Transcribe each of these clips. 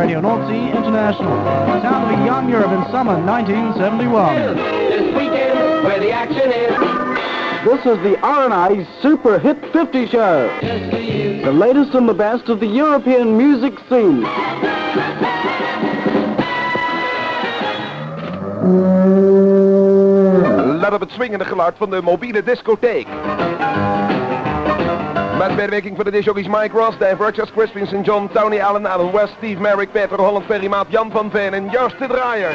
Radio, North Sea International. Sound of a young Europe in summer 1971. This weekend, where the action is. This is the R&I Super Hit 50 Show. The latest and the best of the European music scene. Let op het swingende geluid van de mobiele discotheek. Met medewerking van de discjockeys Mike Ross, Dave Rogers, Crispin St. John, Tony Allen, Alan West, Steve Merrick, Peter Holland, Ferry Maat, Jan van Veen en Joost de Draaier.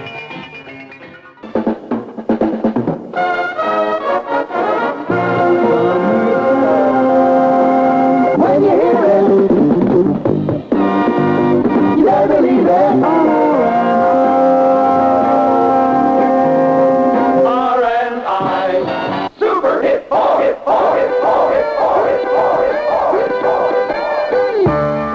When you hear it, you better believe it. R&I, super hit, oh, hit, oh, hit, oh, hit, oh, hit, oh, hit, oh, hit, oh, hit,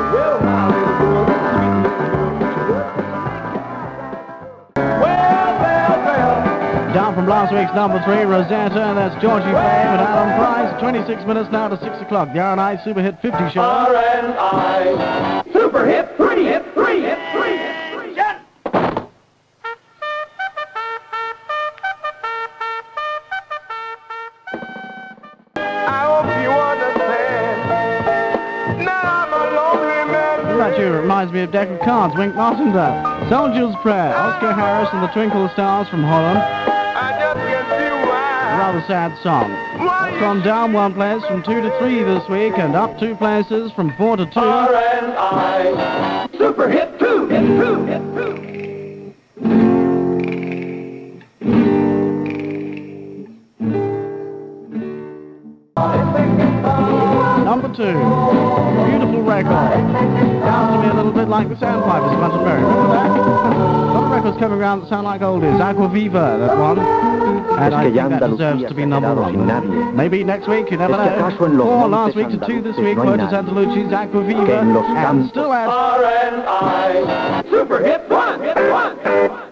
Down from last week's number 3, Rosetta, and that's Georgie Fame and Alan Price. 26 minutes now to 6 o'clock. The R&I Super Hit 50 Show. R&I, super hit 3, hit 3, hit 3, hit 3, yeah. I hope you understand. Now I'm a lonely man. That tune reminds me of Deck of Cards, Wink Martindale. Soldier's Prayer, Oscar Harris and the Twinkle Stars from Holland. I just can't see why. Rather sad song. It's gone down one place from 2 to 3 this week and up 2 places from 4 to 2. R&I, super hit 2, hit 2, hit 2. Number 2, beautiful record. Sounds to me a little bit like the Sandpipers of Canterbury. Remember that? A lot of records coming around that sound like oldies. Aqua Viva, that one. And I think that deserves to be number 1. Maybe next week, you never know. 4 last week to 2 this week. Puerto Santa Lucia's Aqua Viva. And still at R&I, super hit 1, hit 1, hit 1.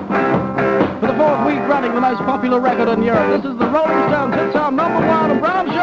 the most popular record in Europe. This is the Rolling Stones. It's our number 1 Brown